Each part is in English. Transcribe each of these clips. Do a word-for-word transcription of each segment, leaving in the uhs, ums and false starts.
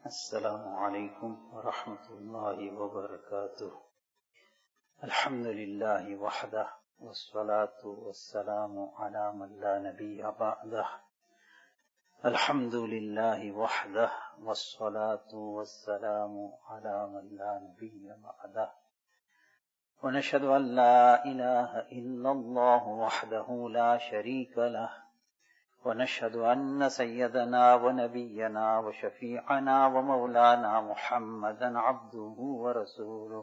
Assalamu alaikum wa rahmatullahi wa barakatuh. Alhamdulillahi wahdah, wassalatu wassalamu ala man la nabiyya ba'dah. Alhamdulillahi wahdah, wassalatu wassalamu ala man la nabiyya ba'dah. Wa nashhadu an la ilaha illallah wahdahu la sharika lah. ونشهد أن سيدنا ونبينا وشفيعنا ومولانا محمدا عبده ورسوله.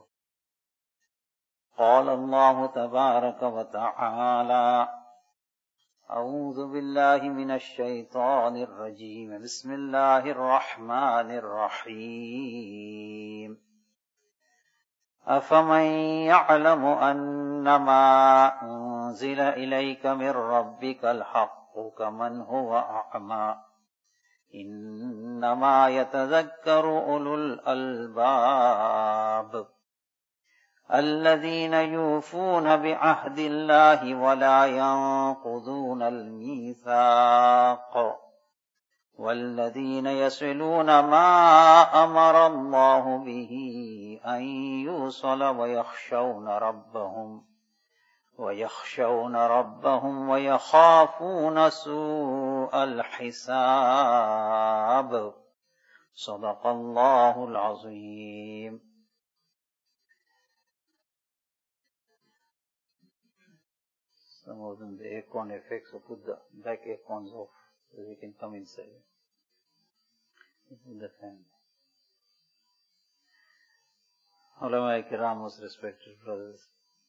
قال الله تبارك وتعالى: أعوذ بالله من الشيطان الرجيم بسم الله الرحمن الرحيم. أفمن يعلم أنما أنزل إليك من ربك الحق كمن هو أعمى إنما يتذكر أولو الألباب الذين يوفون بعهد الله ولا ينقضون الميثاق والذين يصلون ما أمر الله به أن يوصل ويخشون ربهم ويخشون ربهم ويخافون سوء الحساب. صدق الله العظيم. Some of them, the aircon effects, so put the back aircons off so we can come inside. Put the fan. Ulama Kiram, most respected brothers.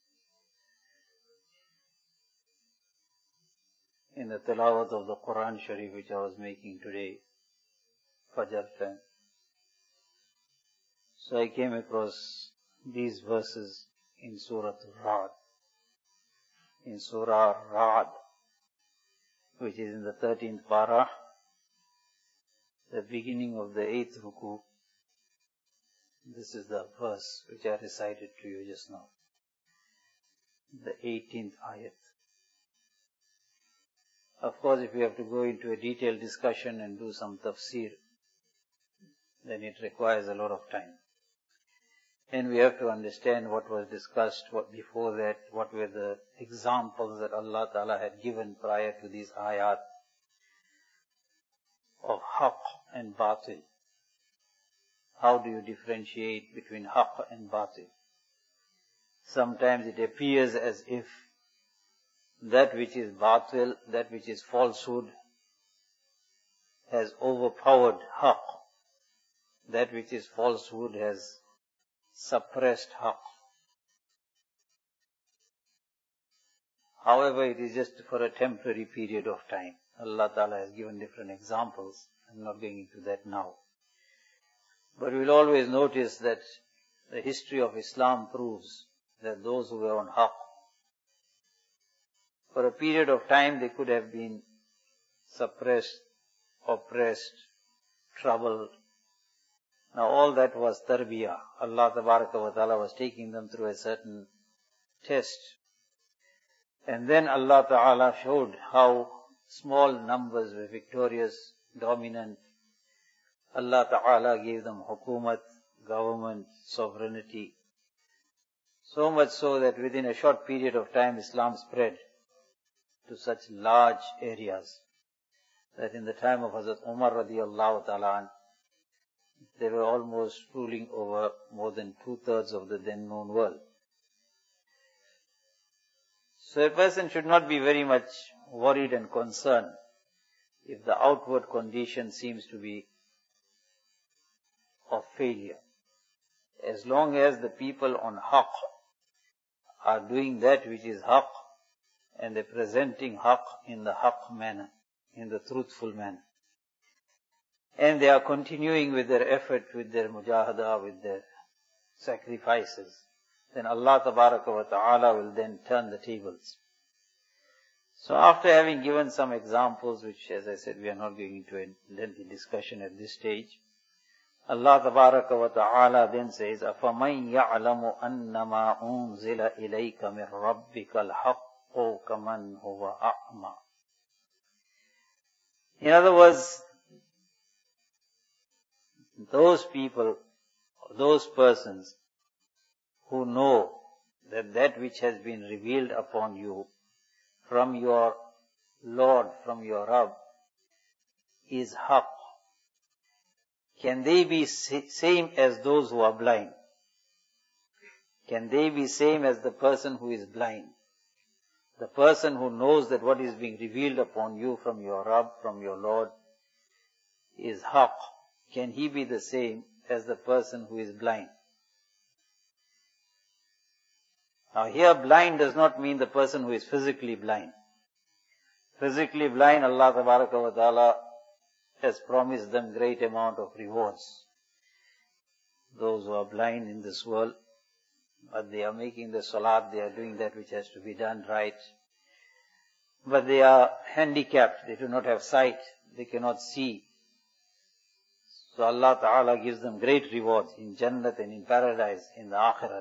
In the tilawat of the Quran Sharif which I was making today, Fajr time, so I came across these verses in Surah Al-Ra'd. In Surah Al-Ra'd, which is in the thirteenth parah, the beginning of the eighth ruku. This is the verse which I recited to you just now. The eighteenth ayat. Of course, if we have to go into a detailed discussion and do some tafsir, then it requires a lot of time. And we have to understand what was discussed what before that, what were the examples that Allah Ta'ala had given prior to these ayat of haqq and batil. How do you differentiate between haqq and batil? Sometimes it appears as if that which is batil, that which is falsehood, has overpowered haqq. That which is falsehood has suppressed haqq. However, it is just for a temporary period of time. Allah Ta'ala has given different examples. I'm not going into that now. But we'll always notice that the history of Islam proves that those who were on haqq, for a period of time they could have been suppressed, oppressed, troubled. Now all that was tarbiyah. Allah Tabaraka wa Ta'ala was taking them through a certain test. And then Allah Ta'ala showed how small numbers were victorious, dominant. Allah Ta'ala gave them hukumat, government, sovereignty. So much so that within a short period of time Islam spread to such large areas that in the time of Hazrat Umar radiallahu ta'ala, they were almost ruling over more than two-thirds of the then known world. So a person should not be very much worried and concerned if the outward condition seems to be of failure. As long as the people on haqq are doing that which is haqq, and they're presenting haqq in the haqq manner, in the truthful manner. And they are continuing with their effort, with their mujahada, with their sacrifices. Then Allah Tabaraka wa Ta'ala will then turn the tables. So after having given some examples, which as I said we are not going into a lengthy discussion at this stage, Allah Tabaraka wa Ta'ala then says, أَفَمَنْ يَعْلَمُ أَنَّمَا أُنزِلَ إِلَيْكَ مِنْ رَبِّكَ الْحَقُّ كَمَنْ هُوَ أَعْمَى. In other words, Those people, those persons who know that that which has been revealed upon you from your Lord, from your Rabb, is haqq. Can they be same as those who are blind? Can they be same as the person who is blind? The person who knows that what is being revealed upon you from your Rabb, from your Lord, is haqq. Can he be the same as the person who is blind? Now here blind does not mean the person who is physically blind. Physically blind, Allah Tabaraka wa Ta'ala has promised them great amount of rewards. Those who are blind in this world, but they are making the salat, they are doing that which has to be done right. But they are handicapped, they do not have sight, they cannot see. So Allah Ta'ala gives them great rewards in Jannat and in paradise, in the Akhirat.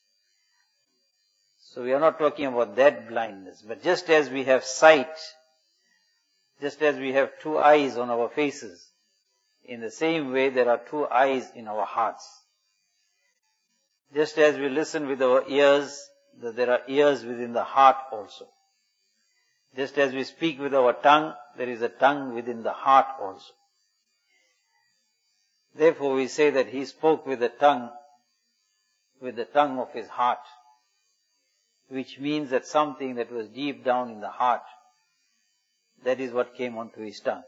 So we are not talking about that blindness, but just as we have sight, just as we have two eyes on our faces, in the same way there are two eyes in our hearts. Just as we listen with our ears, there are ears within the heart also. Just as we speak with our tongue, there is a tongue within the heart also. Therefore we say that he spoke with the tongue, with the tongue of his heart, which means that something that was deep down in the heart, that is what came onto his tongue.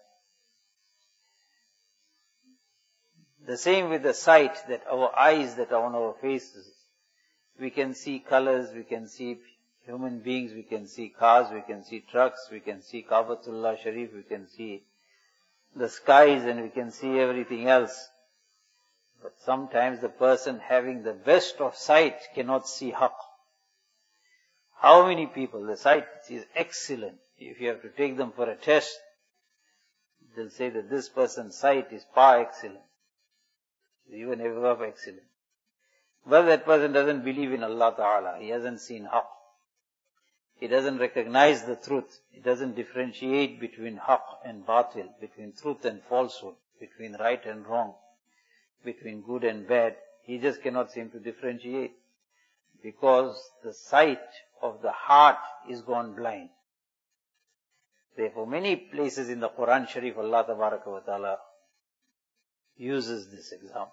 The same with the sight, that our eyes that are on our faces, we can see colors, we can see human beings, we can see cars, we can see trucks, we can see Kaabatullah Sharif, we can see the skies, and we can see everything else. But sometimes the person having the best of sight cannot see haqq. How many people, the sight is excellent. If you have to take them for a test, they'll say that this person's sight is par excellent, even above excellent. But that person doesn't believe in Allah Ta'ala. He hasn't seen haqq. He doesn't recognize the truth. He doesn't differentiate between haqq and batil, between truth and falsehood, between right and wrong, between good and bad. He just cannot seem to differentiate, because the sight of the heart is gone blind. Therefore, many places in the Quran Sharif, Allah Tabaraka wa Ta'ala uses this example.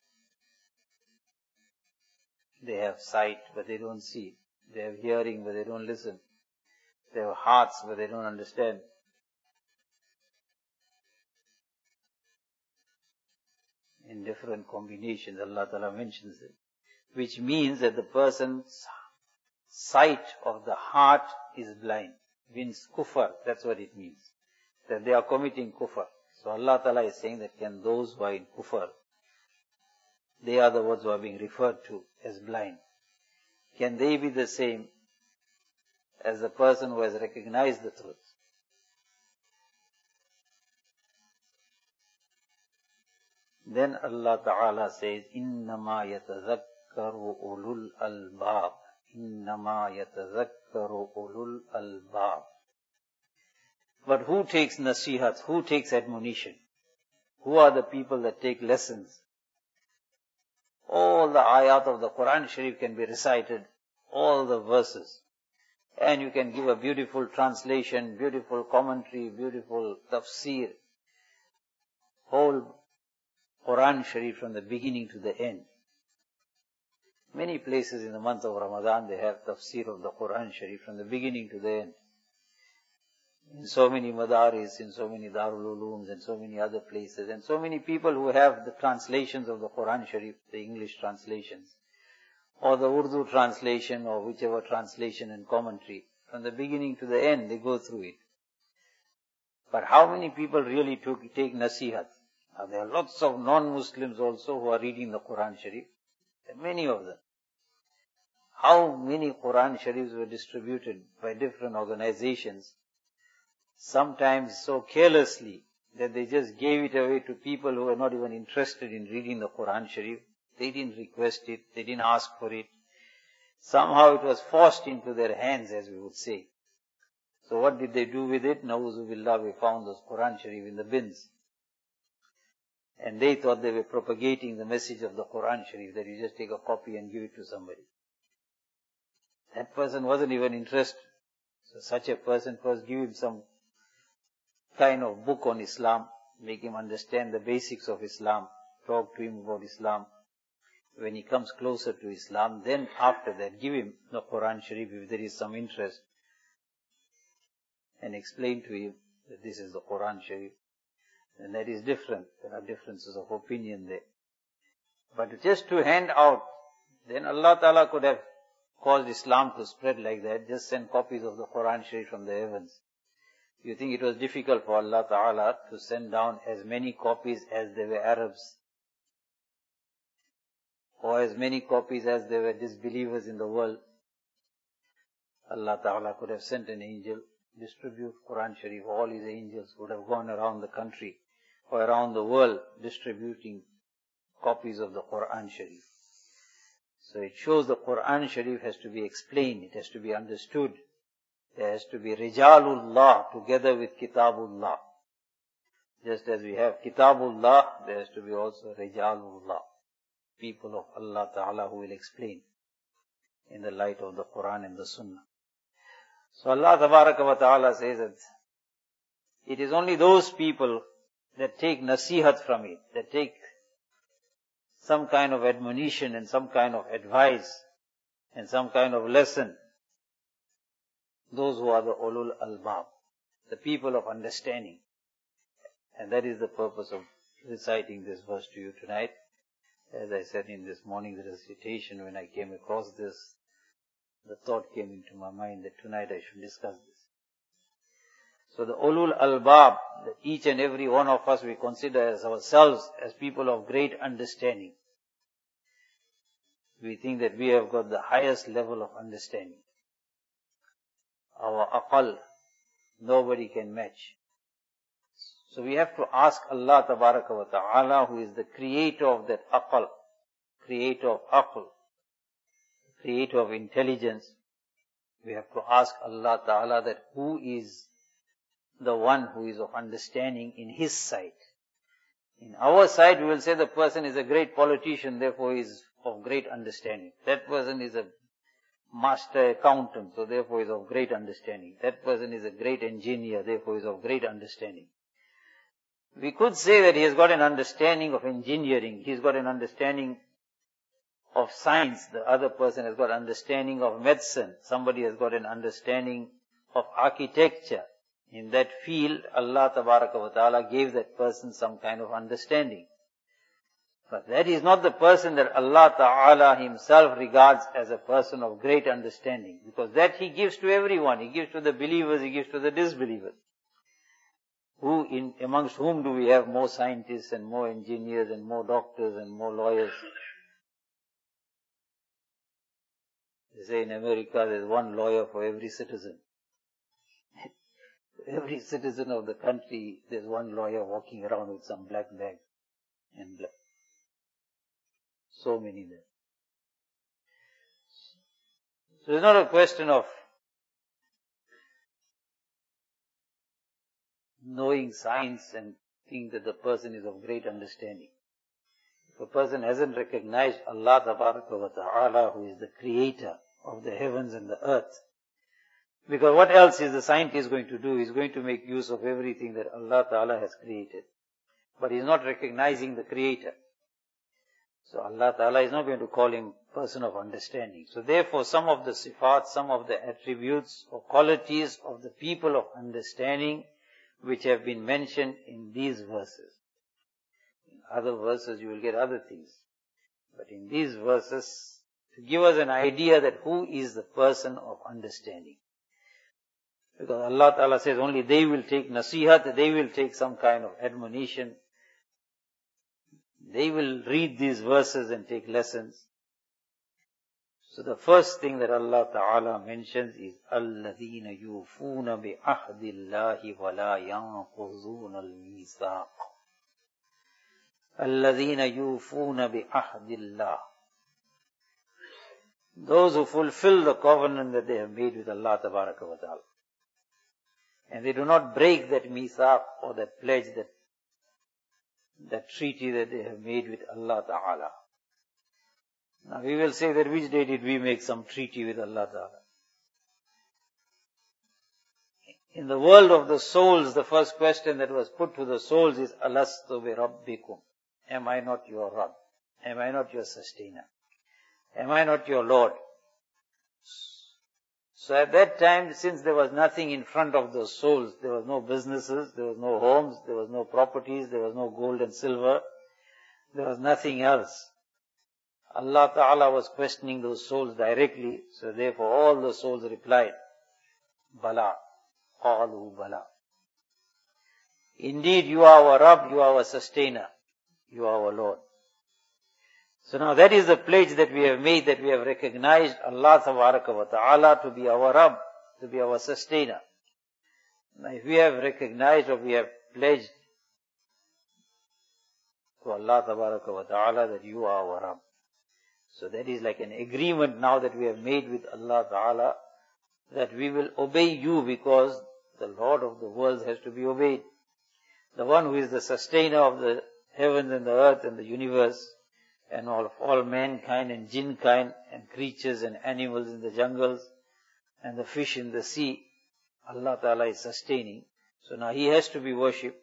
They have sight, but they don't see. They have hearing, but they don't listen. They have hearts, but they don't understand. In different combinations, Allah Ta'ala mentions it. Which means that the person's sight of the heart is blind. Means kufr, that's what it means. That they are committing kufr. So Allah Ta'ala is saying that can those who are in kufr, they are the ones who are being referred to as blind. Can they be the same as the person who has recognized the truth? Then Allah Ta'ala says, إِنَّمَا يَتَذَكَّرُ أُولُو الْأَلْبَابِ إِنَّمَا يَتَذَكَّرُ أُولُو الْأَلْبَابِ. But who takes nasihat? Who takes admonition? Who are the people that take lessons? All the ayat of the Quran Sharif can be recited, all the verses. And you can give a beautiful translation, beautiful commentary, beautiful tafsir. Whole Quran Sharif from the beginning to the end. Many places in the month of Ramadan they have tafsir of the Quran Sharif from the beginning to the end. In so many madaris, in so many Darul Ulooms, and so many other places, and so many people who have the translations of the Quran Sharif, the English translations, or the Urdu translation, or whichever translation and commentary. From the beginning to the end, they go through it. But how many people really took, take nasihat? Now, there are lots of non-Muslims also who are reading the Quran Sharif. There are many of them. How many Quran Sharifs were distributed by different organizations, sometimes so carelessly that they just gave it away to people who were not even interested in reading the Quran Sharif. They didn't request it, they didn't ask for it. Somehow it was forced into their hands, as we would say. So what did they do with it? Na'uzu billah, we found those Quran Sharif in the bins. And they thought they were propagating the message of the Quran Sharif, that you just take a copy and give it to somebody. That person wasn't even interested. So such a person, first give him some kind of book on Islam, make him understand the basics of Islam, talk to him about Islam. When he comes closer to Islam, then after that, give him the Quran Sharif if there is some interest, and explain to him that this is the Quran Sharif. And that is different. There are differences of opinion there. But just to hand out, then Allah Ta'ala could have caused Islam to spread like that. Just send copies of the Quran Sharif from the heavens. You think it was difficult for Allah Ta'ala to send down as many copies as there were Arabs? Or as many copies as there were disbelievers in the world? Allah Ta'ala could have sent an angel, distribute Quran Sharif. All his angels would have gone around the country or around the world distributing copies of the Quran Sharif. So it shows the Quran Sharif has to be explained, it has to be understood. There has to be Rijalullah together with Kitabullah. Just as we have Kitabullah, there has to be also Rijalullah, people of Allah Ta'ala who will explain in the light of the Quran and the Sunnah. So Allah Ta'ala says that it is only those people that take nasihat from it, that take some kind of admonition and some kind of advice and some kind of lesson. Those who are the ulul albab, the people of understanding. And that is the purpose of reciting this verse to you tonight. As I said in this morning's recitation, when I came across this, the thought came into my mind that tonight I should discuss this. So the ulul albab, that each and every one of us we consider as ourselves as people of great understanding. We think that we have got the highest level of understanding. Our aqal, nobody can match. So we have to ask Allah Tabaraka wa Ta'ala, who is the creator of that aqal, creator of aql, creator of intelligence. We have to ask Allah Ta'ala that who is the one who is of understanding in His sight. In our sight, we will say the person is a great politician, therefore he is of great understanding. That person is a master accountant, so therefore he is of great understanding. That person is a great engineer, therefore he is of great understanding. We could say that he has got an understanding of engineering, he's got an understanding of science, the other person has got understanding of medicine, somebody has got an understanding of architecture. In that field, Allah Tabaraka wa Ta'ala gave that person some kind of understanding. But that is not the person that Allah Ta'ala Himself regards as a person of great understanding. Because that He gives to everyone. He gives to the believers, He gives to the disbelievers. Who in, amongst whom do we have more scientists and more engineers and more doctors and more lawyers? They say in America there's one lawyer for every citizen. Every citizen of the country, there's one lawyer walking around with some black bag and black. So many there. So it's not a question of knowing science and think that the person is of great understanding. If a person hasn't recognized Allah Tabaraka wa Ta'ala, who is the creator of the heavens and the earth, because what else is the scientist going to do? He's going to make use of everything that Allah Ta'ala has created. But he's not recognizing the creator. So Allah Ta'ala is not going to call him person of understanding. So therefore some of the sifat, some of the attributes or qualities of the people of understanding which have been mentioned in these verses. In other verses you will get other things. But in these verses, to give us an idea that who is the person of understanding. Because Allah Ta'ala says only they will take nasihat, they will take some kind of admonition. They will read these verses and take lessons. So the first thing that Allah Ta'ala mentions is الَّذِينَ يُوفُونَ بِعَهْدِ اللَّهِ وَلَا يَنقُضُونَ الْمِيثَاقَ. الَّذِينَ يُوفُونَ بِعَهْدِ اللَّهِ. Those who fulfill the covenant that they have made with Allah Tabaraka wa Ta'ala. And they do not break that mithaq or that pledge that that treaty that they have made with Allah Ta'ala. Now we will say that which day did we make some treaty with Allah Ta'ala? In the world of the souls, the first question that was put to the souls is, Alastu bi Rabbikum? Am I not your Rabb? Am I not your sustainer? Am I not your Lord? So at that time, since there was nothing in front of those souls, there was no businesses, there was no homes, there was no properties, there was no gold and silver, there was nothing else. Allah Ta'ala was questioning those souls directly, so therefore all the souls replied, Bala, Qalu Bala. Indeed, you are our Rabb, you are our sustainer, you are our Lord. So now that is the pledge that we have made, that we have recognized Allah Ta'ala to be our Rabb, to be our sustainer. Now if we have recognized or we have pledged to Allah Ta'ala that you are our Rabb, so that is like an agreement now that we have made with Allah Ta'ala, that we will obey you because the Lord of the world has to be obeyed. The one who is the sustainer of the heavens and the earth and the universe, and all of all mankind and jinn kind and creatures and animals in the jungles and the fish in the sea, Allah Ta'ala is sustaining. So now He has to be worshipped.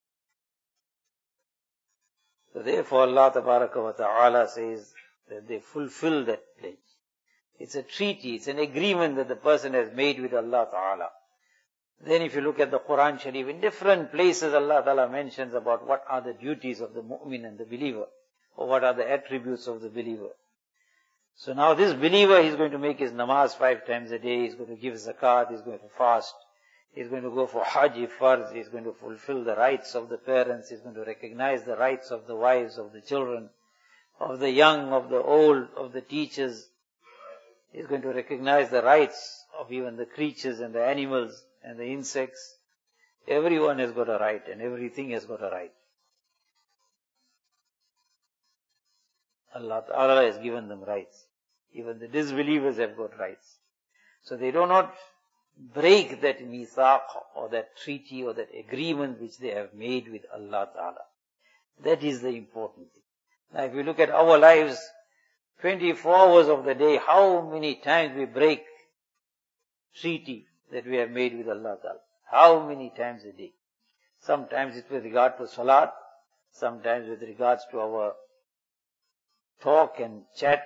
So therefore Allah Ta'ala says that they fulfill that pledge. It's a treaty, it's an agreement that the person has made with Allah Ta'ala. Then if you look at the Quran Sharif, in different places Allah Ta'ala mentions about what are the duties of the mu'min and the believer, or what are the attributes of the believer. So now this believer, he's going to make his namaz five times a day, he's going to give zakat, he's going to fast, he's going to go for hajj if farz, he's going to fulfill the rights of the parents, he's going to recognize the rights of the wives, of the children, of the young, of the old, of the teachers. He's going to recognize the rights of even the creatures and the animals and the insects. Everyone has got a right and everything has got a right. Allah Ta'ala has given them rights. Even the disbelievers have got rights. So they do not break that mithaq or that treaty or that agreement which they have made with Allah Ta'ala. That is the important thing. Now if you look at our lives, twenty-four hours of the day, how many times we break treaty that we have made with Allah Ta'ala? How many times a day? Sometimes it's with regard to salat, sometimes with regards to our talk and chat.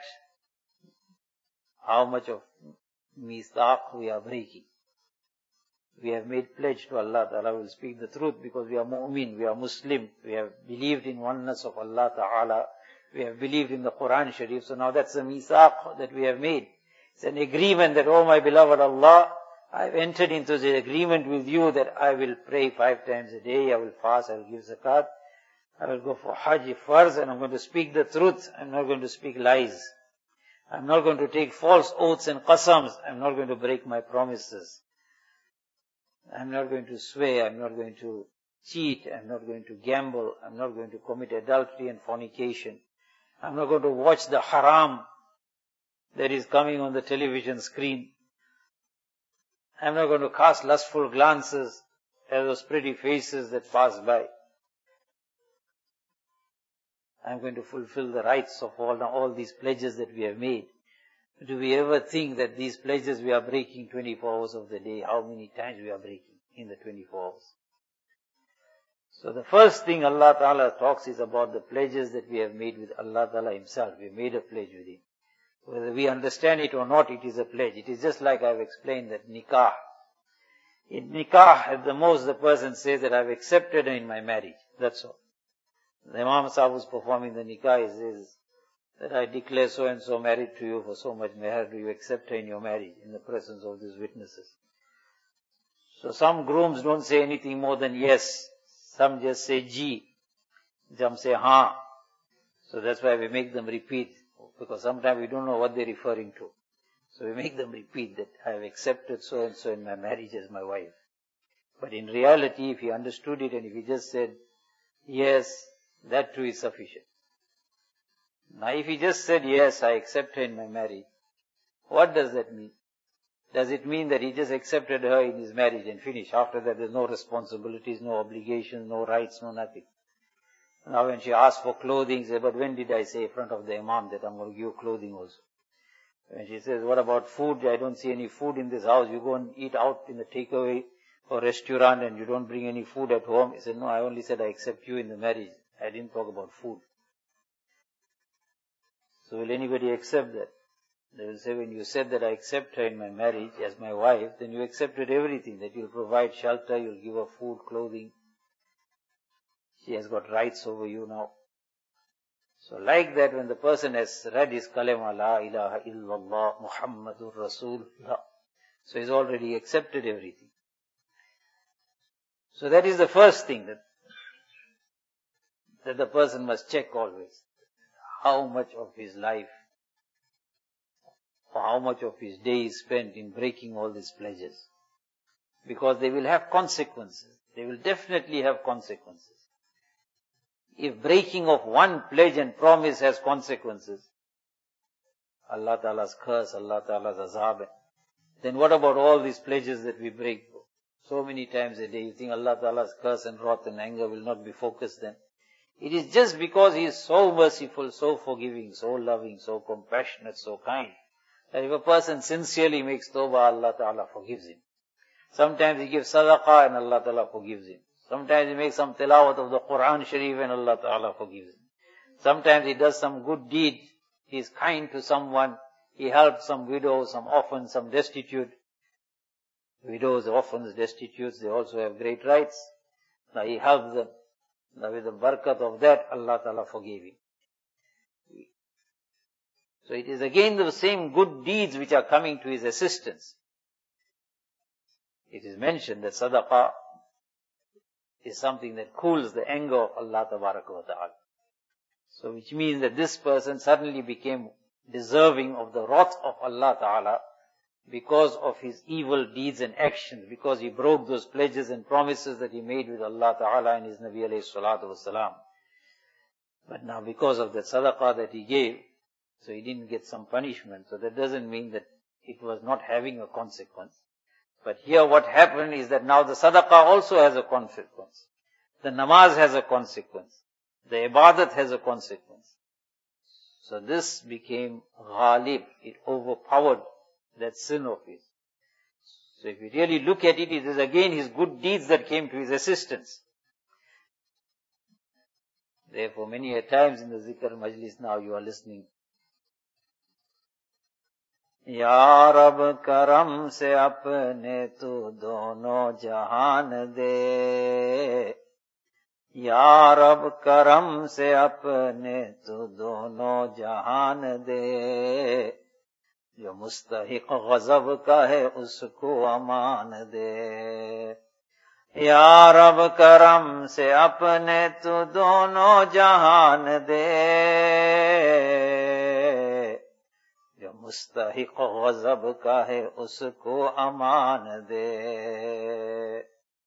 How much of mithaq we are breaking. We have made pledge to Allah Ta'ala, we will speak the truth because we are mu'min, we are Muslim, we have believed in oneness of Allah Ta'ala, we have believed in the Quran Sharif, so now that's the mithaq that we have made. It's an agreement that, oh my beloved Allah, I have entered into the agreement with you that I will pray five times a day, I will fast, I will give zakat, I will go for hajj if farz, and I'm going to speak the truth, I'm not going to speak lies. I'm not going to take false oaths and qasams, I'm not going to break my promises. I'm not going to swear, I'm not going to cheat, I'm not going to gamble, I'm not going to commit adultery and fornication. I'm not going to watch the haram that is coming on the television screen. I'm not going to cast lustful glances at those pretty faces that pass by. I'm going to fulfill the rights of all, all these pledges that we have made. Do we ever think that these pledges we are breaking twenty-four hours of the day, how many times we are breaking in the twenty-four hours? So the first thing Allah Ta'ala talks is about the pledges that we have made with Allah Ta'ala Himself. We made a pledge with Him. Whether we understand it or not, it is a pledge. It is just like I have explained that nikah. In nikah, at the most the person says that I have accepted her in my marriage. That's all. The Imam Sahib was performing the nikah, he says that I declare so and so married to you for so much meher, do you accept her in your marriage in the presence of these witnesses? So some grooms don't say anything more than yes. Some just say ji. Some say ha. So that's why we make them repeat, because sometimes we don't know what they're referring to. So we make them repeat that I have accepted so and so in my marriage as my wife. But in reality, if he understood it and if he just said yes, that too is sufficient. Now if he just said, yes, I accept her in my marriage, what does that mean? Does it mean that he just accepted her in his marriage and finished? After that there's no responsibilities, no obligations, no rights, no nothing. Now when she asked for clothing, say, but when did I say in front of the Imam that I'm going to give you clothing also? When she says, what about food? I don't see any food in this house. You go and eat out in the takeaway or restaurant and you don't bring any food at home. He said, no, I only said I accept you in the marriage. I didn't talk about food. So will anybody accept that? They will say, when you said that I accept her in my marriage as my wife, then you accepted everything, that you'll provide shelter, you'll give her food, clothing. She has got rights over you now. So like that, when the person has read his kalima, la ilaha illallah, Muhammadur Rasulullah, so he's already accepted everything. So that is the first thing that, that the person must check always. How much of his life, or how much of his day is spent in breaking all these pledges. Because they will have consequences. They will definitely have consequences. If breaking of one pledge and promise has consequences, Allah Ta'ala's curse, Allah Ta'ala's azab, then what about all these pledges that we break? So many times a day, you think Allah Ta'ala's curse and wrath and anger will not be focused then. It is just because He is so merciful, so forgiving, so loving, so compassionate, so kind, that if a person sincerely makes tawbah, Allah Ta'ala forgives him. Sometimes he gives sadaqah and Allah Ta'ala forgives him. Sometimes he makes some tilawat of the Quran Sharif and Allah Ta'ala forgives him. Sometimes he does some good deed. He is kind to someone. He helps some widow, some orphan, some destitute. Widows, orphans, destitutes, they also have great rights. Now he helps them. Now with the barakat of that, Allah Ta'ala forgave him. So it is again the same good deeds which are coming to his assistance. It is mentioned that sadaqah is something that cools the anger of Allah Tabaraka wa Ta'ala. So which means that this person suddenly became deserving of the wrath of Allah Ta'ala because of his evil deeds and actions, because he broke those pledges and promises that he made with Allah Ta'ala and his Nabi alayhi salatu wasalam. But now because of that sadaqah that he gave, so he didn't get some punishment. So that doesn't mean that it was not having a consequence. But here what happened is that now the sadaqah also has a consequence. The namaz has a consequence. The ibadat has a consequence. So this became ghalib. It overpowered that sin of his. So if you really look at it, it is again his good deeds that came to his assistance. Therefore many a times in the zikr majlis now you are listening, या रब करम से अपने तू दोनों जहान दे, या रब करम से अपने तू दोनों जहान दे, जो मुस्तहिक गज़ब का है उसको अमान दे, या रब करम से अपने तू दोनों जहान दे, मुस्तहिक गज़ब का है उसको अमान दे.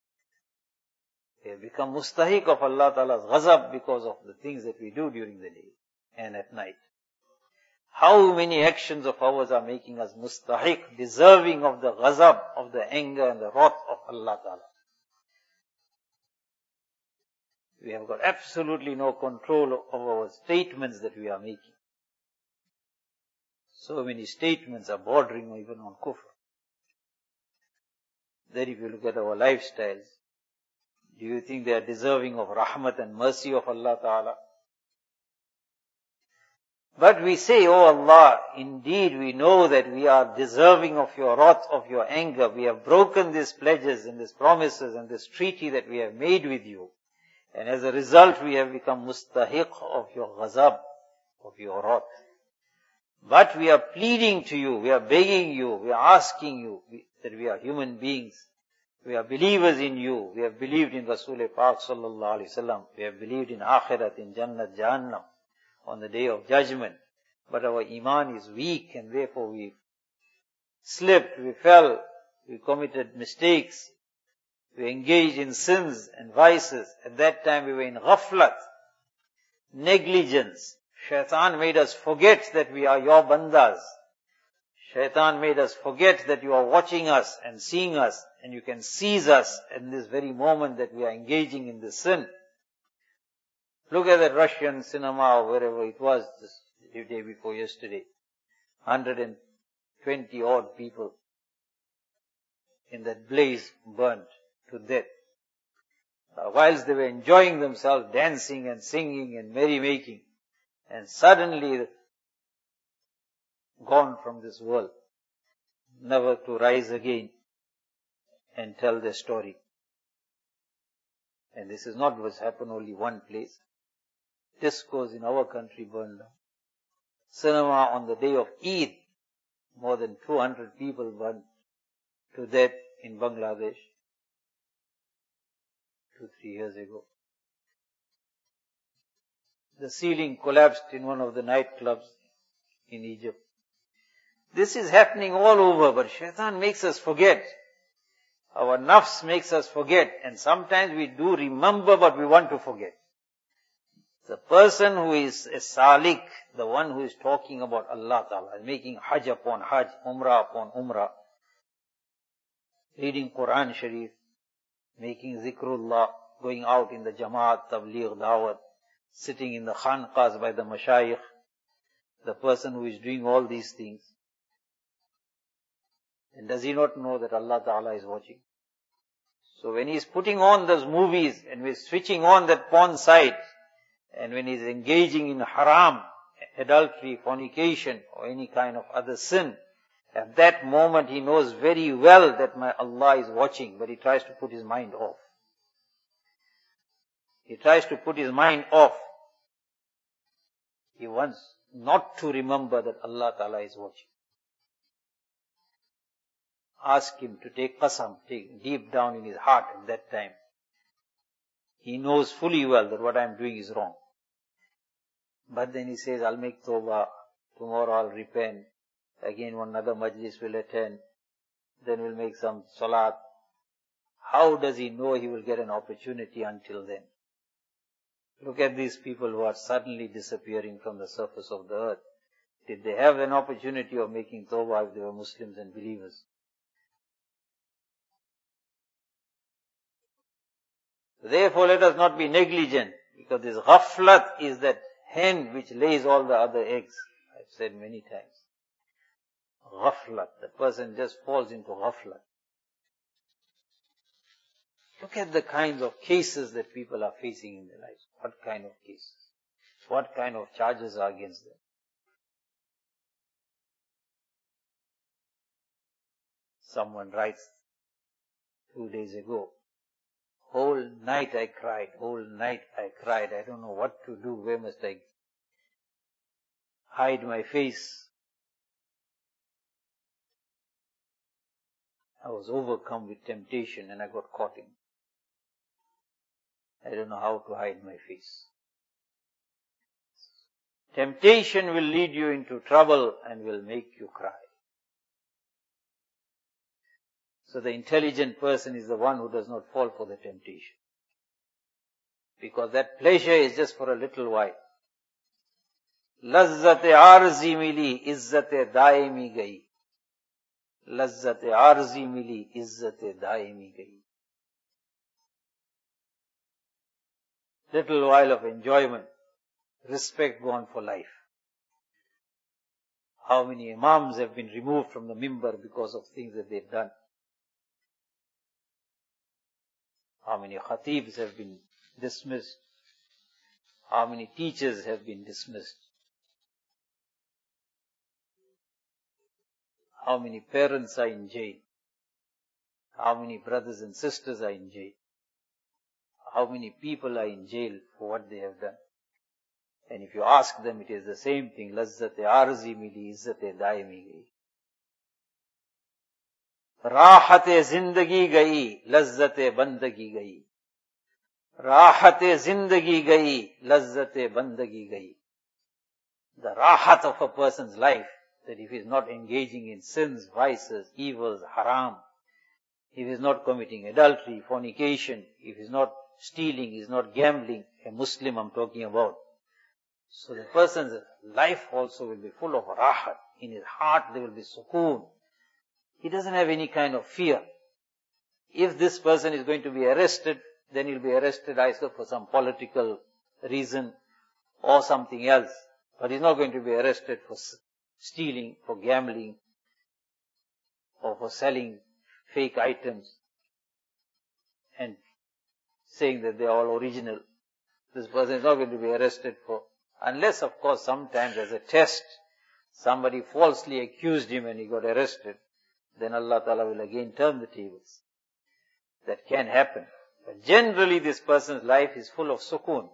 We become mustahiq of Allah Ta'ala's ghazab because of the things that we do during the day and at night. How many actions of ours are making us mustahiq, deserving of the ghazab, of the anger and the wrath of Allah Ta'ala. We have got absolutely no control over our statements that we are making. So many statements are bordering even on kufr. Then if you look at our lifestyles, do you think they are deserving of rahmat and mercy of Allah Ta'ala? But we say, oh Allah, indeed we know that we are deserving of your wrath, of your anger. We have broken these pledges and these promises and this treaty that we have made with you. And as a result we have become mustahiq of your ghazab, of your wrath. But we are pleading to you, we are begging you, we are asking you that we are human beings. We are believers in you. We have believed in Rasul Pak sallallahu alaihi wasallam. We have believed in Akhirat, in Jannat, Jahannam, on the day of judgment. But our iman is weak and therefore we slipped, we fell, we committed mistakes, we engaged in sins and vices. At that time we were in ghaflat, negligence. Shaitan made us forget that we are your bandas. Shaitan made us forget that you are watching us and seeing us, and you can seize us in this very moment that we are engaging in this sin. Look at the Russian cinema or wherever it was this the day before yesterday. one hundred twenty odd people in that blaze burnt to death. Uh, whilst they were enjoying themselves, dancing and singing and merrymaking, and suddenly gone from this world, never to rise again and tell their story. And this is not what's happened only one place. Discos in our country burned down. Cinema on the day of Eid, more than two hundred people burned to death in Bangladesh two, three years ago. The ceiling collapsed in one of the nightclubs in Egypt. This is happening all over, but shaitan makes us forget. Our nafs makes us forget, and sometimes we do remember, but we want to forget. The person who is a salik, the one who is talking about Allah Ta'ala, making hajj upon hajj, umrah upon umrah, reading Quran Sharif, making zikrullah, going out in the jamaat, tabligh, dawat, sitting in the khanqahs by the mashayikh, the person who is doing all these things. And does he not know that Allah Ta'ala is watching? So when he is putting on those movies and we're switching on that porn site, and when he is engaging in haram, adultery, fornication, or any kind of other sin, at that moment he knows very well that my Allah is watching, but he tries to put his mind off. He tries to put his mind off. He wants not to remember that Allah Ta'ala is watching. Ask him to take qasam, take deep down in his heart at that time. He knows fully well that what I am doing is wrong. But then he says, I'll make tawbah, tomorrow I'll repent, again one another majlis will attend, then we'll make some salat. How does he know he will get an opportunity until then? Look at these people who are suddenly disappearing from the surface of the earth. Did they have an opportunity of making tawbah if they were Muslims and believers? Therefore, let us not be negligent, because this ghaflat is that hen which lays all the other eggs. I've said many times. Ghaflat. The person just falls into ghaflat. Look at the kinds of cases that people are facing in their lives. What kind of cases? What kind of charges are against them? Someone writes two days ago, whole night I cried, whole night I cried. I don't know what to do. Where must I hide my face? I was overcome with temptation and I got caught in. I don't know how to hide my face. Temptation will lead you into trouble and will make you cry. So the intelligent person is the one who does not fall for the temptation. Because that pleasure is just for a little while. Lazzat-e arzi mili, izzat-e daimi gayi. Lazzat-e arzi mili, izzat-e daimi gayi. Little while of enjoyment, respect gone for life. How many imams have been removed from the mimbar because of things that they've done? How many khatibs have been dismissed? How many teachers have been dismissed? How many parents are in jail? How many brothers and sisters are in jail? How many people are in jail for what they have done? And if you ask them, it is the same thing. Lazzat-e arzi mili, izzat-e daimi gayi. Rahat-e zindagi gayi, lazzat-e bandagi gayi. Rahat-e zindagi gayi, lazzat-e bandagi gayi. The rahat of a person's life, that if he is not engaging in sins, vices, evils, haram, if he is not committing adultery, fornication, if he is not stealing, he is not gambling, a Muslim I'm talking about. So the person's life also will be full of rahat. In his heart there will be sukoon. He doesn't have any kind of fear. If this person is going to be arrested, then he'll be arrested either for some political reason or something else. But he's not going to be arrested for stealing, for gambling, or for selling fake items and saying that they are all original. This person is not going to be arrested for, unless of course sometimes as a test, somebody falsely accused him and he got arrested, then Allah Ta'ala will again turn the tables. That can happen. But generally this person's life is full of sukoon.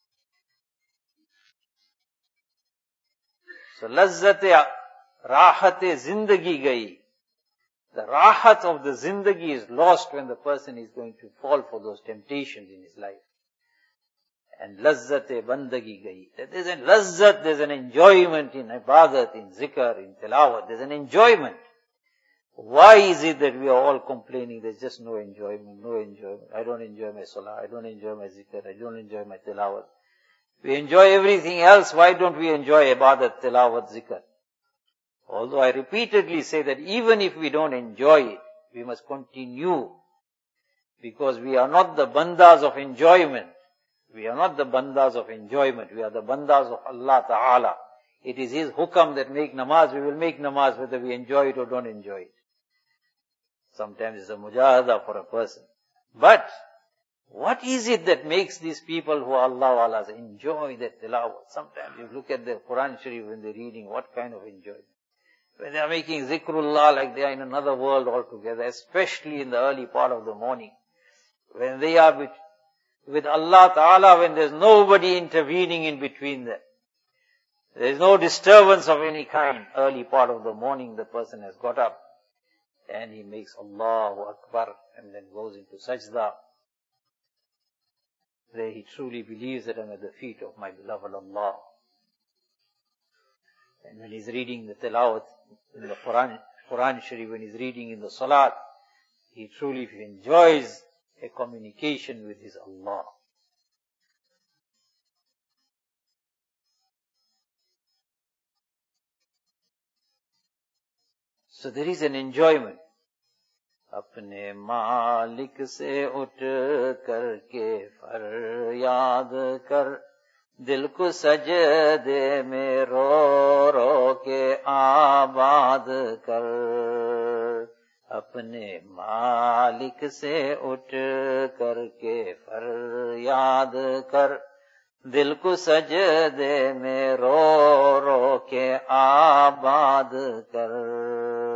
So, lazzate rahate zindagi gayi. The rahat of the zindagi is lost when the person is going to fall for those temptations in his life. And lazzate bandagi gayi. There's a lazzat, there's an enjoyment in ibadat, in zikr, in tilawat. There's an enjoyment. Why is it that we are all complaining there's just no enjoyment, no enjoyment? I don't enjoy my salah, I don't enjoy my zikr, I don't enjoy my tilawat. We enjoy everything else, why don't we enjoy ibadat, tilawat, zikr? Although I repeatedly say that even if we don't enjoy it, we must continue. Because we are not the bandas of enjoyment. We are not the bandas of enjoyment. We are the bandas of Allah Ta'ala. It is His hukam that make namaz. We will make namaz whether we enjoy it or don't enjoy it. Sometimes it's a mujahada for a person. But what is it that makes these people who are Allah Allah's enjoy that tilawat? Sometimes you look at the Quran Sharif when they're reading, what kind of enjoyment? When they are making zikrullah like they are in another world altogether, especially in the early part of the morning. When they are with, with Allah Ta'ala, when there's nobody intervening in between them. There is no disturbance of any kind. Early part of the morning the person has got up and he makes Allahu Akbar and then goes into sajda. There he truly believes that I'm at the feet of my beloved Allah. And when he's reading the tilawat in the Quran, Quran Sharif, when he's reading in the salat, he truly enjoys a communication with his Allah. So there is an enjoyment. अपने मालिक से उठ करके फरियाद कर दिल को सजदे में रो रो के आबाद कर अपने मालिक से उठ करके फरियाद कर दिल को सजदे में रो रो के आबाद कर.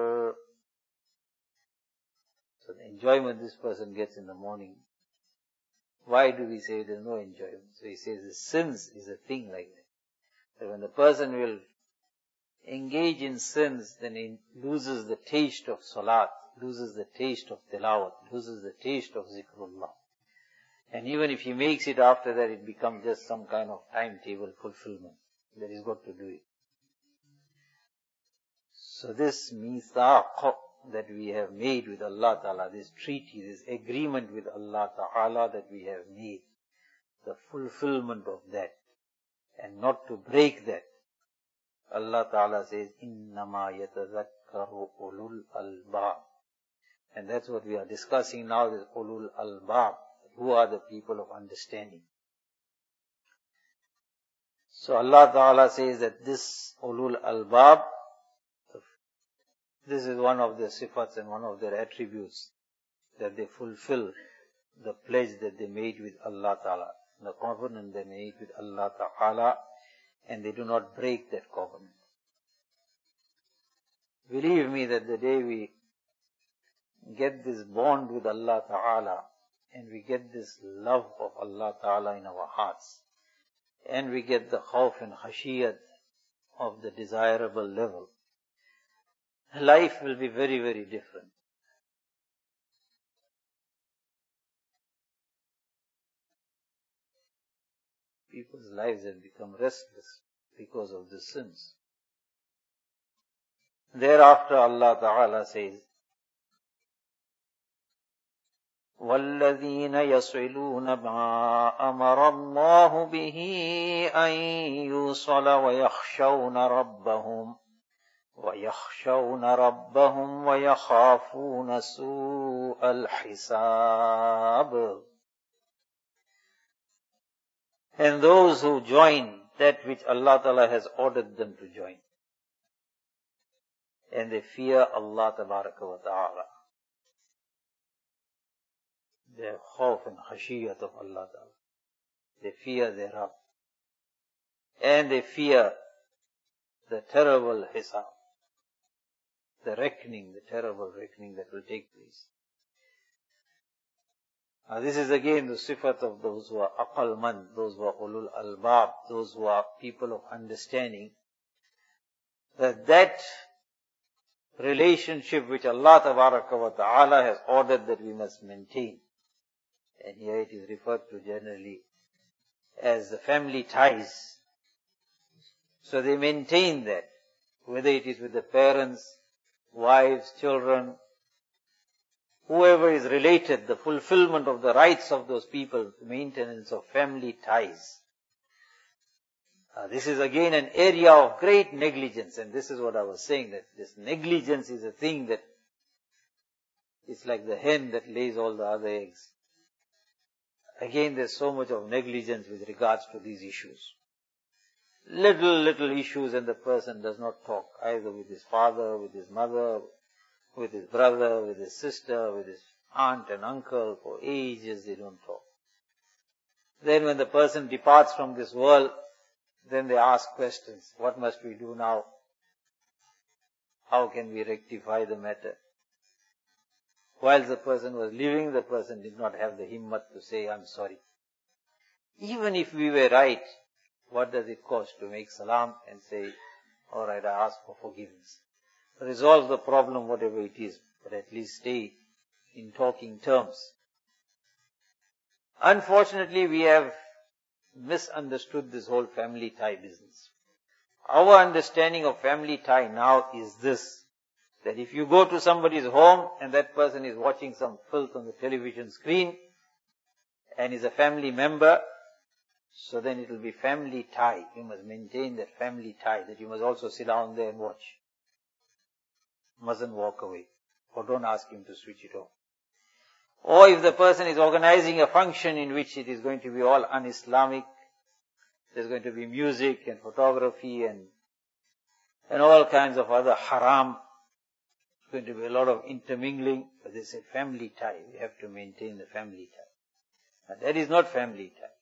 So the enjoyment this person gets in the morning. Why do we say there's no enjoyment? So he says the sins is a thing like that. That when the person will engage in sins, then he loses the taste of salat, loses the taste of tilawat, loses the taste of zikrullah. And even if he makes it after that, it becomes just some kind of timetable fulfillment that he's got to do it. So this mithaq that we have made with Allah Ta'ala, this treaty, this agreement with Allah Ta'ala that we have made, the fulfillment of that, and not to break that. Allah Ta'ala says, إِنَّمَا يَتَذَكَّرُ أُولُو الْأَلْبَابِ. And that's what we are discussing now, this ulul albab. Who are the people of understanding? So Allah Ta'ala says that this ulul albab, this is one of their sifats and one of their attributes, that they fulfill the pledge that they made with Allah Ta'ala, the covenant they made with Allah Ta'ala, and they do not break that covenant. Believe me that the day we get this bond with Allah Ta'ala, and we get this love of Allah Ta'ala in our hearts, and we get the khawf and khashiyat of the desirable level, life will be very, very different. People's lives have become restless because of the sins. Thereafter Allah Ta'ala says, وَالَّذِينَ يَصِلُونَ مَا أَمَرَ اللَّهُ بِهِ أَن يُوصَلَ وَيَخْشَوْنَ رَبَّهُمْ وَيَخْشَوْنَ رَبَّهُمْ وَيَخَافُونَ سُوءَ الْحِسَابِ. and those who join that which Allah Ta'ala has ordered them to join. And they fear Allah Tabaraka wa Ta'ala. They have khawf and khashiyat of Allah Ta'ala. They fear their Rabb. And they fear the terrible hisab, the reckoning, the terrible reckoning that will take place. Now this is again the sifat of those who are aqal man, those who are ulul albab, those who are people of understanding, that that relationship which Allah Tabaraka wa Ta'ala has ordered that we must maintain. And here it is referred to generally as the family ties. So they maintain that, whether it is with the parents, wives, children, whoever is related, the fulfillment of the rights of those people, the maintenance of family ties. Uh, this is again an area of great negligence, and this is what I was saying, that this negligence is a thing that it's like the hen that lays all the other eggs. Again, there's so much of negligence with regards to these issues. Little, little issues and the person does not talk, either with his father, with his mother, with his brother, with his sister, with his aunt and uncle. For ages they don't talk. Then when the person departs from this world, then they ask questions. What must we do now? How can we rectify the matter? While the person was living, the person did not have the himmat to say, I'm sorry. Even if we were right, what does it cost to make salam and say, all right, I ask for forgiveness. Resolve the problem, whatever it is, but at least stay in talking terms. Unfortunately, we have misunderstood this whole family tie business. Our understanding of family tie now is this, that if you go to somebody's home and that person is watching some filth on the television screen and is a family member, so then it will be family tie. You must maintain that family tie, that you must also sit down there and watch. Mustn't walk away. Or don't ask him to switch it off. Or if the person is organizing a function in which it is going to be all un-Islamic, there's going to be music and photography and and all kinds of other haram. There's going to be a lot of intermingling. But they say family tie. We have to maintain the family tie. And that is not family tie.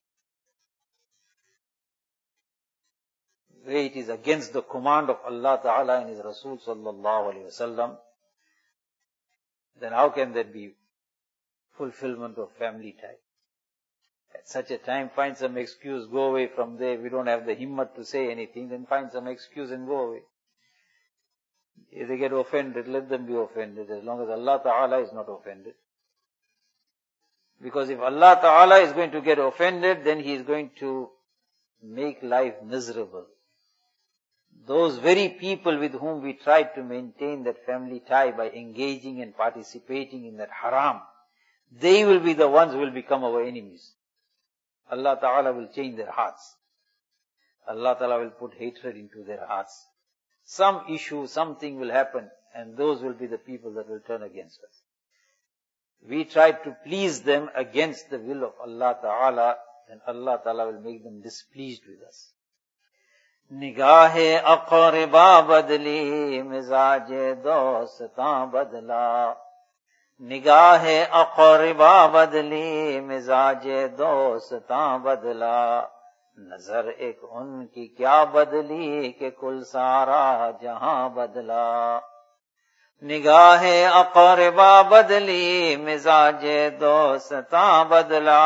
Where it is against the command of Allah Ta'ala and His Rasul Sallallahu Alaihi Wasallam, then how can that be fulfillment of family tie? At such a time, find some excuse, go away from there. We don't have the himmat to say anything, then find some excuse and go away. If they get offended, let them be offended, as long as Allah Ta'ala is not offended. Because if Allah Ta'ala is going to get offended, then He is going to make life miserable. Those very people with whom we tried to maintain that family tie by engaging and participating in that haram, they will be the ones who will become our enemies. Allah Ta'ala will change their hearts. Allah Ta'ala will put hatred into their hearts. Some issue, something will happen, and those will be the people that will turn against us. We tried to please them against the will of Allah Ta'ala, and Allah Ta'ala will make them displeased with us. निगाहे अक़रबा बदली मिजाजे दोस्तां बदला निगाहे अक़रबा बदली मिजाजे दोस्तां बदला नजर एक उनकी क्या बदली के कुल सारा जहां बदला निगाहे अक़रबा बदली मिजाजे दोस्तां बदला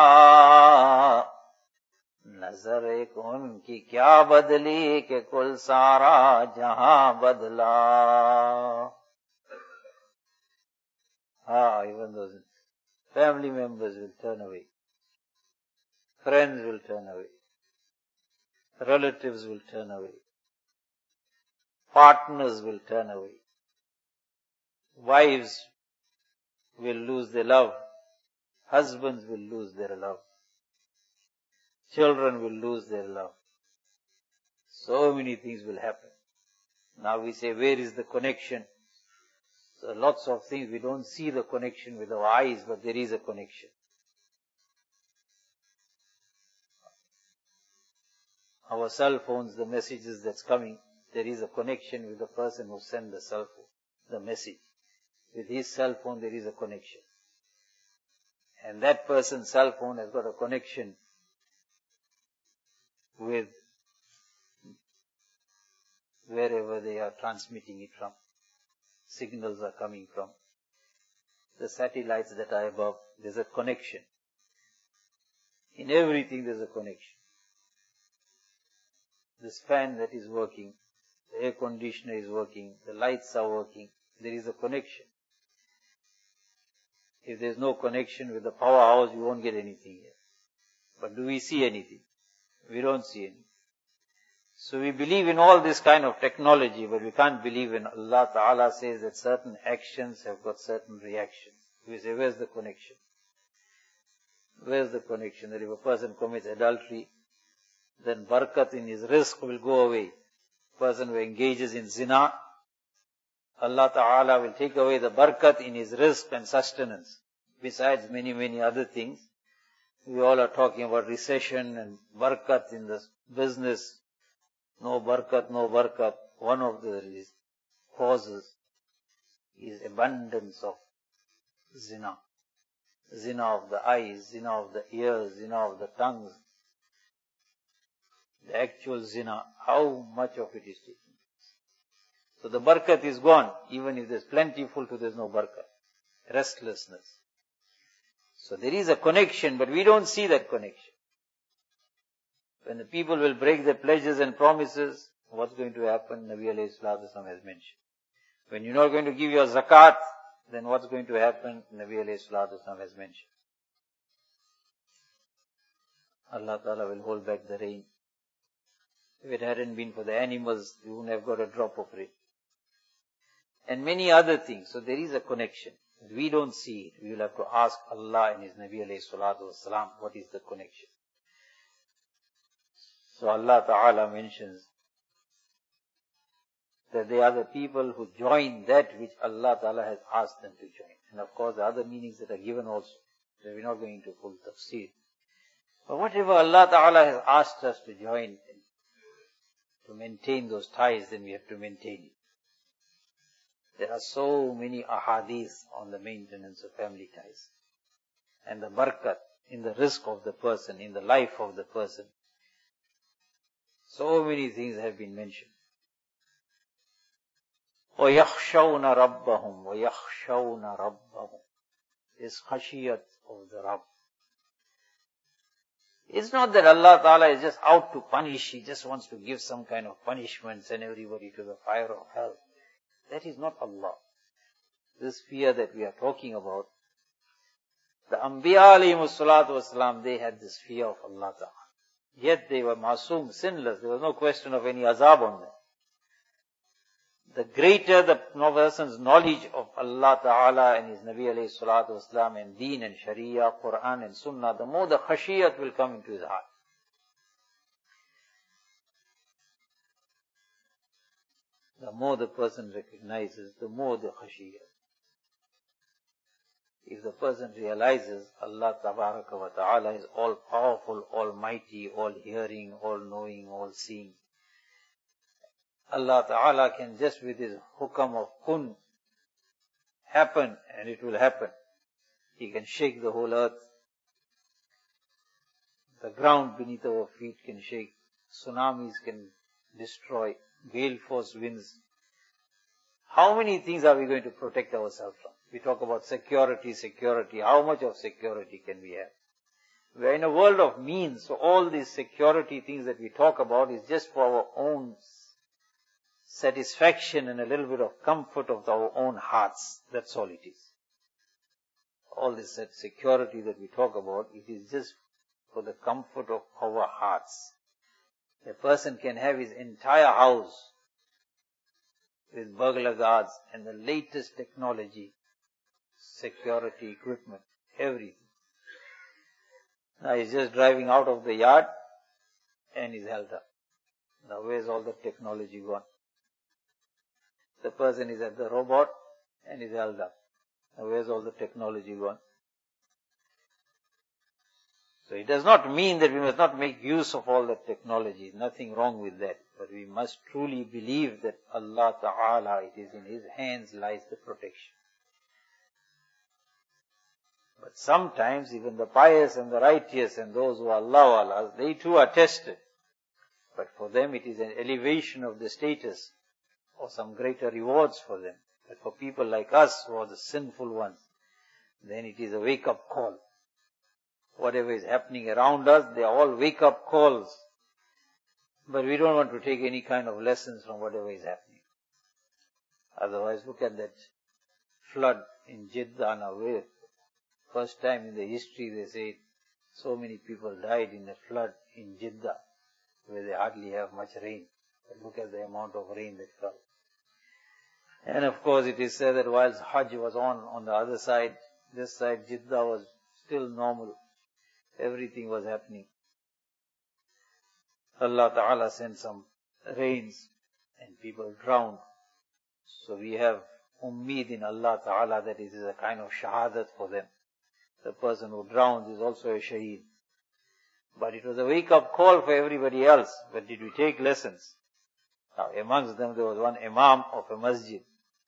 नजर एक उनकी क्या बदली के कुल सारा जहां बदला. Ah, even those family members will turn away. Friends will turn away. Relatives will turn away. Partners will turn away. Wives will lose their love. Husbands will lose their love. Children will lose their love. So many things will happen. Now we say, where is the connection? So lots of things, we don't see the connection with our eyes, but there is a connection. Our cell phones, the messages that's coming, there is a connection with the person who sent the cell phone, the message. With his cell phone there is a connection. And that person's cell phone has got a connection with wherever they are transmitting it from. Signals are coming from. The satellites that are above, there's a connection. In everything there's a connection. This fan that is working, the air conditioner is working, the lights are working, there is a connection. If there's no connection with the powerhouse, you won't get anything here. But do we see anything? We don't see anything. So we believe in all this kind of technology, but we can't believe in Allah Ta'ala says that certain actions have got certain reactions. We say, where's the connection? Where's the connection? That if a person commits adultery, then barakat in his rizq will go away. Person who engages in zina, Allah Ta'ala will take away the barakat in his rizq and sustenance. Besides many, many other things. We all are talking about recession and barakat in the business. No barakat, no barakat. One of the causes is abundance of zina. Zina of the eyes, zina of the ears, zina of the tongues. The actual zina, how much of it is taken? So the barakat is gone. Even if there's plentiful to, there's no barakat. Restlessness. So there is a connection, but we don't see that connection. When the people will break their pledges and promises, what's going to happen? Nabi alayhi salatu wasalam has mentioned. When you're not going to give your zakat, then what's going to happen? Nabi alayhi salatu wasalam has mentioned. Allah Ta'ala will hold back the rain. If it hadn't been for the animals, we wouldn't have got a drop of rain. And many other things. So there is a connection. We don't see it. We will have to ask Allah and His Nabi alayhi salatu wasalam, what is the connection? So Allah Ta'ala mentions that they are the people who join that which Allah Ta'ala has asked them to join. And of course the other meanings that are given also, that we're not going to full tafsir. But whatever Allah Ta'ala has asked us to join, to maintain those ties, then we have to maintain it. There are so many ahadith on the maintenance of family ties. And the barakat in the rizq of the person, in the life of the person. So many things have been mentioned. وَيَخْشَوْنَ رَبَّهُمْ وَيَخْشَوْنَ رَبَّهُم. This khashiyat of the Rabb. It's not that Allah Ta'ala is just out to punish. He just wants to give some kind of punishment, send everybody to the fire of hell. That is not Allah. This fear that we are talking about, the Anbiya alayhimus salatu wasalam, they had this fear of Allah Ta'ala. Yet they were masoom, sinless. There was no question of any azab on them. The greater the person's knowledge of Allah Ta'ala and His Nabi alayhi salatu wasalam and deen and sharia, Quran and sunnah, the more the khashiyat will come into his heart. The more the person recognizes, the more the khashiyat. If the person realizes Allah Tabaraka wa Ta'ala is all powerful, almighty, all hearing, all knowing, all seeing, Allah Ta'ala can just with His hukam of kun happen, and it will happen. He can shake the whole earth. The ground beneath our feet can shake. Tsunamis can destroy. Gale force winds. How many things are we going to protect ourselves from? We talk about security, security. How much of security can we have? We are in a world of means, so all these security things that we talk about is just for our own satisfaction and a little bit of comfort of our own hearts. That's all it is. All this security that we talk about, it is just for the comfort of our hearts. A person can have his entire house with burglar guards and the latest technology, security equipment, everything. Now he's just driving out of the yard and he's held up. Now where's all the technology gone? The person is at the robot and is held up. Now where's all the technology gone? So it does not mean that we must not make use of all that technology. Nothing wrong with that. But we must truly believe that Allah Ta'ala, it is in His hands lies the protection. But sometimes even the pious and the righteous and those who are Allah Allah, they too are tested. But for them it is an elevation of the status or some greater rewards for them. But for people like us who are the sinful ones, then it is a wake-up call. Whatever is happening around us, they are all wake-up calls. But we don't want to take any kind of lessons from whatever is happening. Otherwise, look at that flood in Jeddah now. First time in the history they say so many people died in a flood in Jeddah, where they hardly have much rain. But look at the amount of rain that fell. And of course it is said that whilst Hajj was on, on the other side, this side Jeddah was still normal. Everything was happening. Allah Ta'ala sent some rains and people drowned. So we have ummeed in Allah Ta'ala that it is a kind of shahadat for them. The person who drowns is also a shaheed. But it was a wake-up call for everybody else. But did we take lessons? Now amongst them there was one imam of a masjid.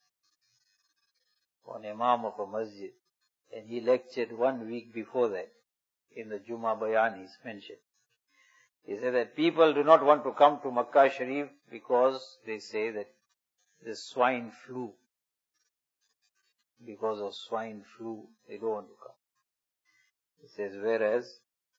One imam of a masjid. And he lectured one week before that. In the Jummah Bayan is mentioned. He said that people do not want to come to Makkah Sharif because they say that the swine flu. Because of swine flu, they don't want to come. He says, whereas,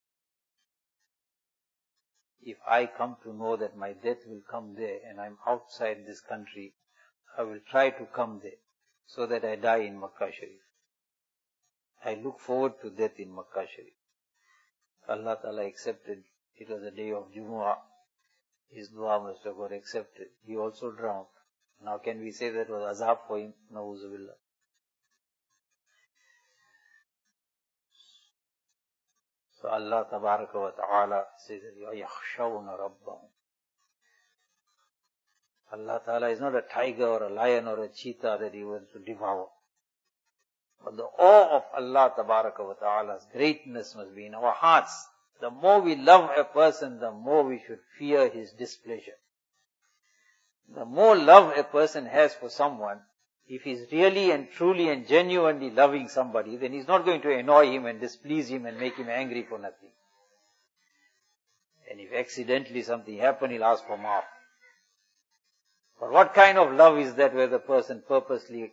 if I come to know that my death will come there and I'm outside this country, I will try to come there so that I die in Makkah Sharif. I look forward to death in Makkah Sharif. Allah Ta'ala accepted. It was a day of Jumu'ah. His dua must have got accepted. He also drowned. Now can we say that was azab for him? Na'uzubillah. So Allah Tabaraka wa Ta'ala says that يَخْشَوْنَ رَبَّهُمْ. Allah Ta'ala is not a tiger or a lion or a cheetah that He wants to devour. But the awe of Allah Tabaraka wa Ta'ala's greatness must be in our hearts. The more we love a person, the more we should fear his displeasure. The more love a person has for someone, if he's really and truly and genuinely loving somebody, then he's not going to annoy him and displease him and make him angry for nothing. And if accidentally something happened, he'll ask for maaf. But what kind of love is that where the person purposely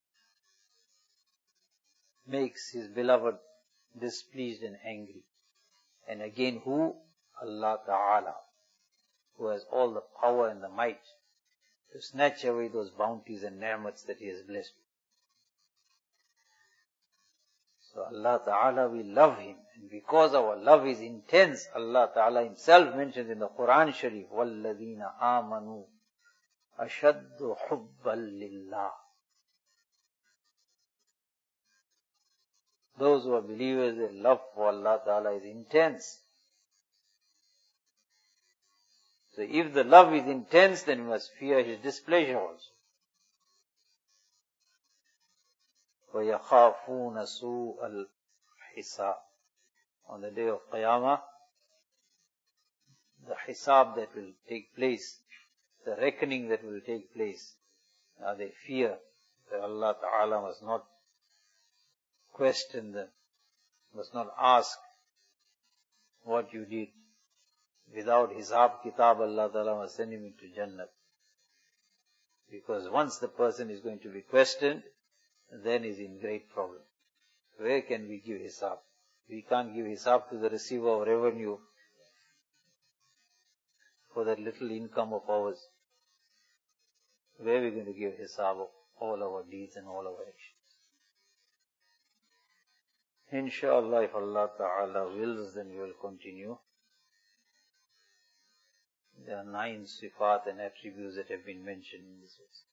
makes his beloved displeased and angry? And again, who? Allah Ta'ala, who has all the power and the might to snatch away those bounties and ni'mats that He has blessed. So Allah Ta'ala, we love Him. And because our love is intense, Allah Ta'ala Himself mentions in the Quran Sharif, وَالَّذِينَ آمَنُوا أَشَدُّ حُبًّا لِلَّهِ. Those who are believers, their love for Allah Ta'ala is intense. So if the love is intense, then we must fear His displeasure also. وَيَخَافُونَ سُوءَ الْحِسَابِ. On the day of Qiyamah, the hisab that will take place, the reckoning that will take place, now they fear that Allah Ta'ala must not question them, must not ask what you did. Without hisab kitab, Allah Ta'ala must send him into Jannah. Because once the person is going to be questioned, then he's in great problem. Where can we give hisab? We can't give hisab to the receiver of revenue for that little income of ours. Where are we going to give hisab of all our deeds and all our actions? Inshallah, if Allah Ta'ala wills, then we will continue. There are nine sifat and attributes that have been mentioned in this verse.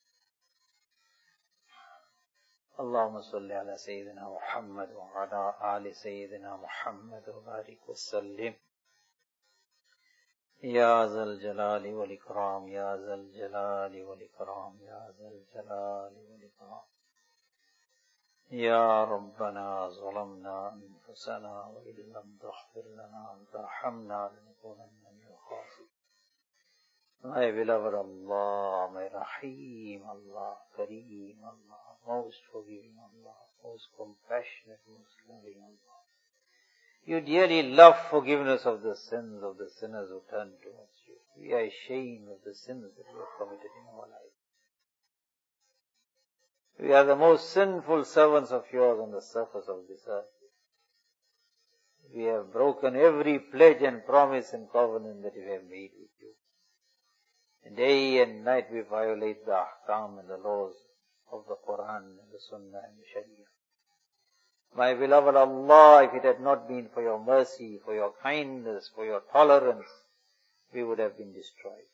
Allahumma salli ala Sayyidina Muhammad wa ala ali Sayyidina Muhammad wa barik wa sallim. Ya zal jalali wal ikram, ya zal jalali wal ikram, ya zal jalali wal ikram. يا ربنا ظلمنا أنفسنا وإن لم تغفر لنا وترحمنا لنكونن من الخاسرين. My beloved Allah, my Rahim Allah, Kareem Allah, most forgiving Allah, most compassionate, most loving Allah. You dearly love forgiveness of the sins of the sinners who turn towards you. We are ashamed of the sins that we have committed in our life. We are the most sinful servants of yours on the surface of this earth. We have broken every pledge and promise and covenant that we have made with you. Day and night we violate the ahkam and the laws of the Quran and the Sunnah and the Sharia. My beloved Allah, if it had not been for your mercy, for your kindness, for your tolerance, we would have been destroyed.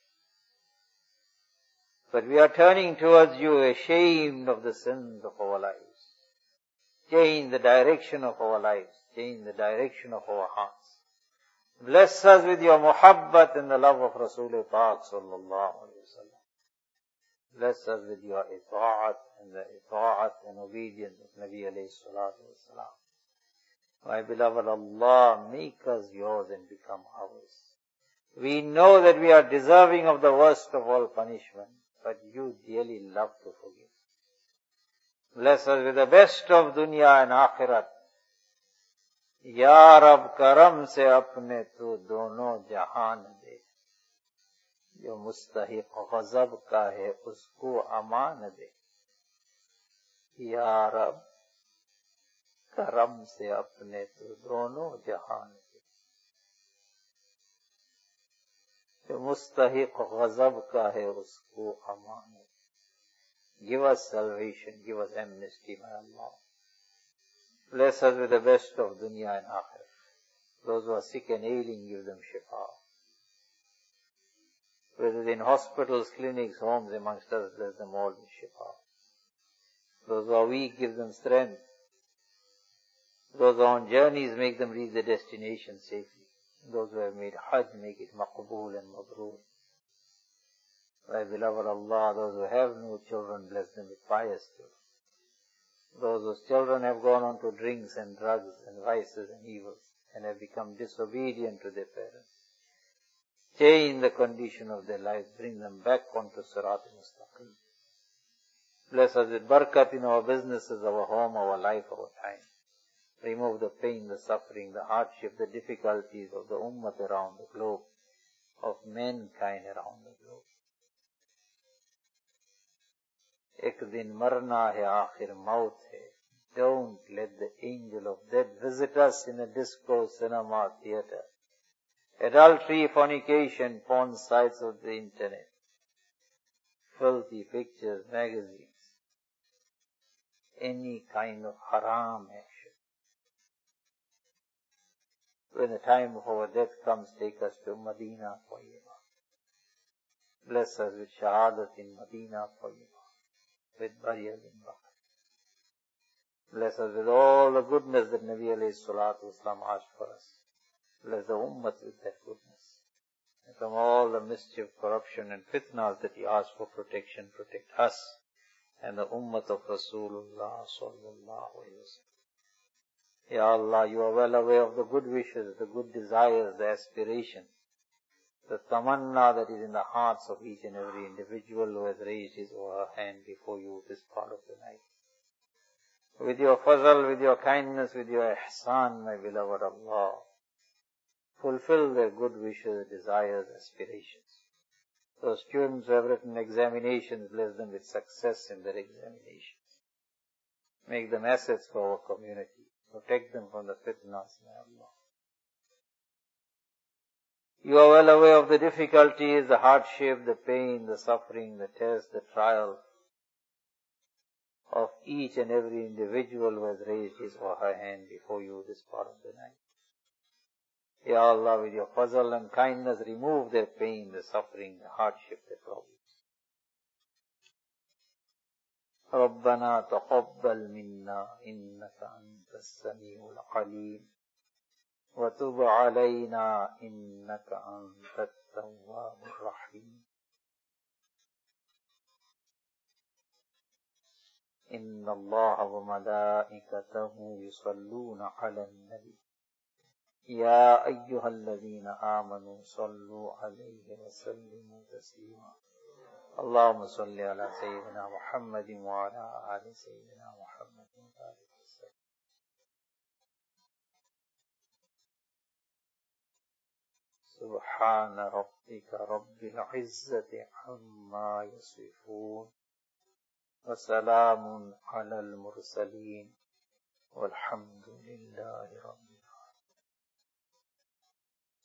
But we are turning towards you ashamed of the sins of our lives. Change the direction of our lives. Change the direction of our hearts. Bless us with your muhabbat and the love of Rasulullah Pak sallallahu alayhi wa sallam. Bless us with your ita'at and the ita'at and obedience of Nabi alayhi salatu wa salam. My beloved Allah, make us yours and become ours. We know that we are deserving of the worst of all punishment, but you dearly love to forgive. Bless us with the best of dunya and akhirat. Ya Rab, karam se apne tu dono jahan de. Jo mustahiq ghazab ka hai, usko aman de. Ya Rab, karam se apne tu dono jahan de. Jo mustahiq ghazab ka hai, usko aman de. Give us salvation, give us amnesty, my Allah. Bless us with the best of dunya and akhirah. Those who are sick and ailing, give them shifa. Whether in hospitals, clinics, homes amongst us, bless them all with shifa. Those who are weak, give them strength. Those who are on journeys, make them reach their destination safely. Those who have made hajj, make it maqbool and mabrur. My beloved Allah, those who have no children, bless them with pious children. Those whose children have gone on to drinks and drugs and vices and evils and have become disobedient to their parents, change the condition of their lives, bring them back onto Sirat al-Mustaqim. Bless us with barakat in our businesses, our home, our life, our time. Remove the pain, the suffering, the hardship, the difficulties of the ummah around the globe, of mankind around the globe. Ek din marna hai, aakhir maut hai. Don't let the angel of death visit us in a disco, cinema, theatre. Adultery, fornication, porn sites of the internet, filthy pictures, magazines, any kind of haram action. When the time of our death comes, take us to Medina Tayyibah. Bless us with shahadat in Medina Tayyibah, with burial in Baqi. Bless us with all the goodness that Nabi alayhi salatu wasalam asked for us. Bless the ummah with that goodness. And from all the mischief, corruption and fitnas that he asked for protection, protect us and the ummah of Rasulullah sallallahu alayhi wa sallam. Ya Allah, you are well aware of the good wishes, the good desires, the aspirations, the tamanna that is in the hearts of each and every individual who has raised his or her hand before you this part of the night. With your fazl, with your kindness, with your ihsan, my beloved Allah, fulfill their good wishes, desires, aspirations. Those students who have written examinations, bless them with success in their examinations. Make them assets for our community. Protect them from the fitnas, my Allah. You are well aware of the difficulties, the hardship, the pain, the suffering, the test, the trial of each and every individual who has raised his or her hand before you this part of the night. Ya Allah, with your fazl and kindness, remove their pain, the suffering, the hardship, the problems. ربنا تقبل منا إنك أنت السميع العليم وتب علينا إنك أنت التواب الرحيم इन्नल्लाह व मलाइकतहु युसल्लूना Alan नबी या अय्युहल्लज़ीना आमनू सल्लु अलैहि व सल्लिमू तस्लीमा अल्लाहुम्मा सल्लि अला सय्यिदिना मुहम्मदिन व अला आलि सय्यिदिना मुहम्मदिन व बारिक वसल्लम। सुब्हान रब्बिका रब्बिल इज़्ज़ति अम्मा यसिफून व सलामुन अलल मुरसलीन वल्हम्दुलिल्लाहि रब्बिल